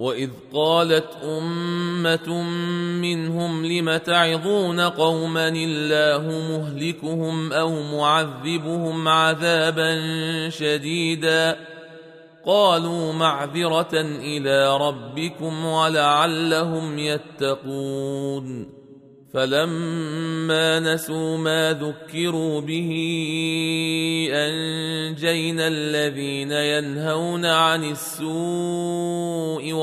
وإذ قالت أمة منهم لم تعظون قوما الله مهلكهم أو معذبهم عذابا شديدا قالوا معذرة إلى ربكم ولعلهم يتقون فلما نسوا ما ذكروا به أنجينا الذين ينهون عن السوء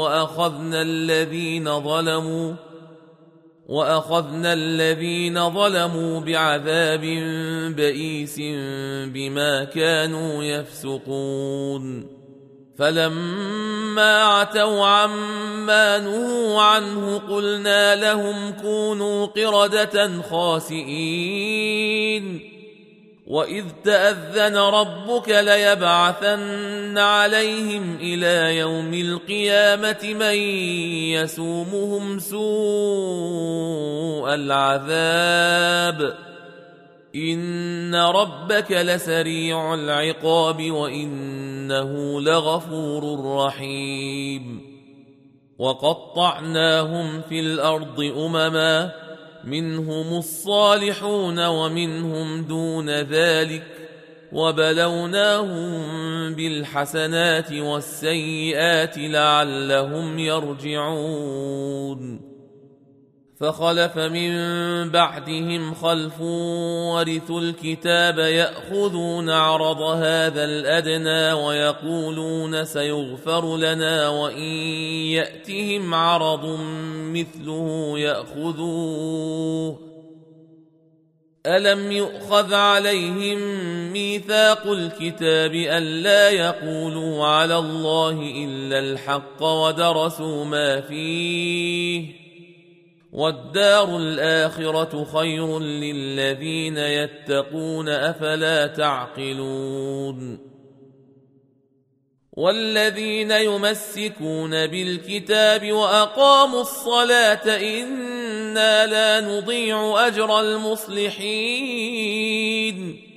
وأخذنا الذين ظلموا بعذاب بئيس بما كانوا يفسقون فلما عتوا عما نهوا عنه قلنا لهم كونوا قردة خاسئين وإذ تأذن ربك ليبعثن عليهم إلى يوم القيامة من يسومهم سوء العذاب إن ربك لسريع العقاب وإنه لغفور رحيم وقطعناهم في الأرض أمما منهم الصالحون ومنهم دون ذلك وبلوناهم بالحسنات والسيئات لعلهم يرجعون فخلف من بعدهم خلف ورثوا الكتاب يأخذون عرض هذا الأدنى ويقولون سيغفر لنا وإن يأتهم عرض مثله يأخذوه ألم يؤخذ عليهم ميثاق الكتاب ألا يقولوا على الله إلا الحق ودرسوا ما فيه والدار الآخرة خير للذين يتقون أفلا تعقلون والذين يمسكون بالكتاب وأقاموا الصلاة إنا لا نضيع أجر المصلحين